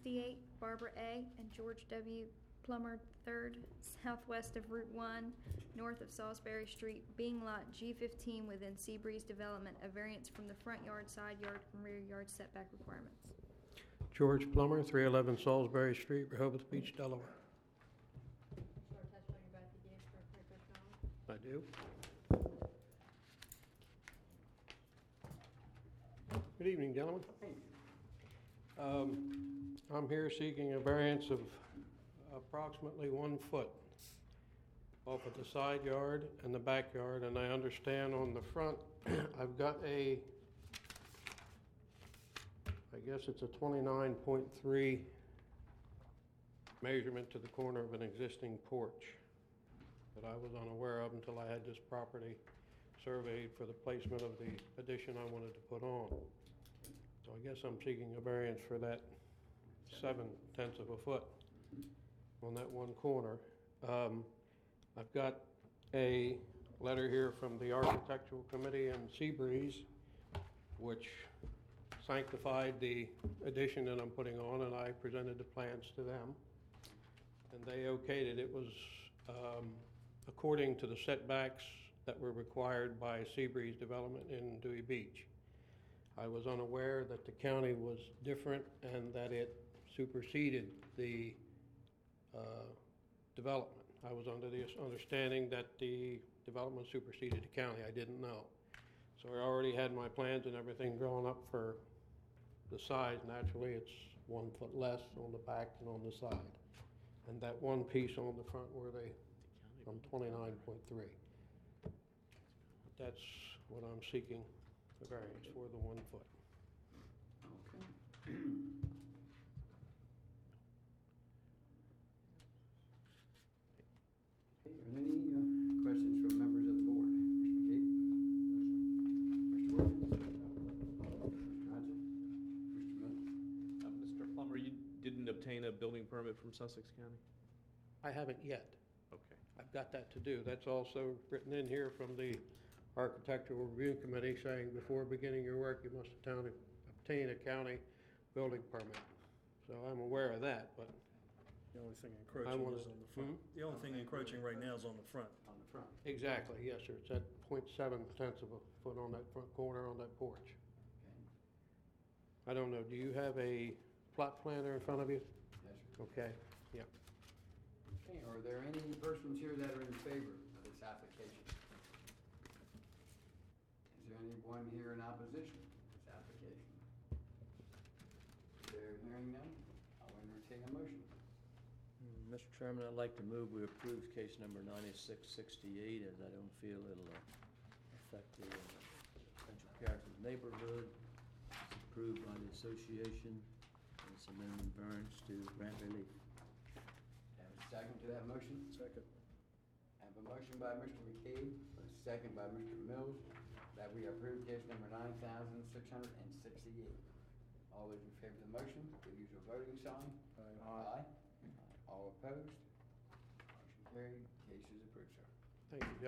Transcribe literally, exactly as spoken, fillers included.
sixty-eight Barbara A. and George W. Plummer third, southwest of Route one, north of Salisbury Street, being lot G fifteen within Seabreeze Development, a variance from the front yard, side yard, and rear yard setback requirements. George Plummer, three eleven Salisbury Street, Rehoboth Beach, Delaware. Sure, testify you're about to give for a clear testimony. I do. Good evening, gentlemen. Um, I'm here seeking a variance of approximately one foot off of the side yard and the backyard, and I understand on the front I've got a, I guess it's a twenty-nine point three measurement to the corner of an existing porch that I was unaware of until I had this property surveyed for the placement of the addition I wanted to put on. So I guess I'm seeking a variance for that seven tenths of a foot on that one corner. Um, I've got a letter here from the Architectural Committee and Seabreeze, which sanctified the addition that I'm putting on, and I presented the plans to them, and they okayed it. It was um, according to the setbacks that were required by Seabreeze Development in Dewey Beach. I was unaware that the county was different and that it superseded the uh, development. I was under the understanding that the development superseded the county. I didn't know. So I already had my plans and everything drawn up for the size. Naturally, it's one foot less on the back and on the side. And that one piece on the front where they, from twenty-nine point three. That's what I'm seeking the variance for, the one foot. Okay. Okay, are there any uh, questions from members of the board? Mister McGee? Mister Wilkins? Mister Hodgson? Mister Miller? Uh, Mister Plummer, you didn't obtain a building permit from Sussex County? I haven't yet. Okay. I've got that to do. That's also written in here from the Architectural Review Committee saying before beginning your work, you must obtain obtain a county building permit. So I'm aware of that, but The only thing I encroaching wanted- is on the front. Hmm? The only thing encroaching right now is on the front. On the front. exactly, yes, sir. It's at point seven tenths of a foot on that front corner on that porch. Okay. I don't know, do you have a plot plan there in front of you? Yes, sir. Okay, yeah. Okay, are there any persons here that are in favor of this application? Is there anyone here in opposition to this application? There hearing none, I'll entertain a motion. Mister Chairman, I'd like to move we approve case number ninety-six sixty-eight, as I don't feel it'll uh, affect the uh, potential character of the neighborhood. It's approved by the association, and it's a minimum variance to grant relief. Have a second to that motion? Second. I have a motion by Mister McCabe, a second by Mister Mills, that we approve case number nine thousand six hundred sixty-eight. All those in favor of the motion, please use your voting sign. Aye. Aye. All opposed? Motion carried. Case is approved, sir. Thank you, John.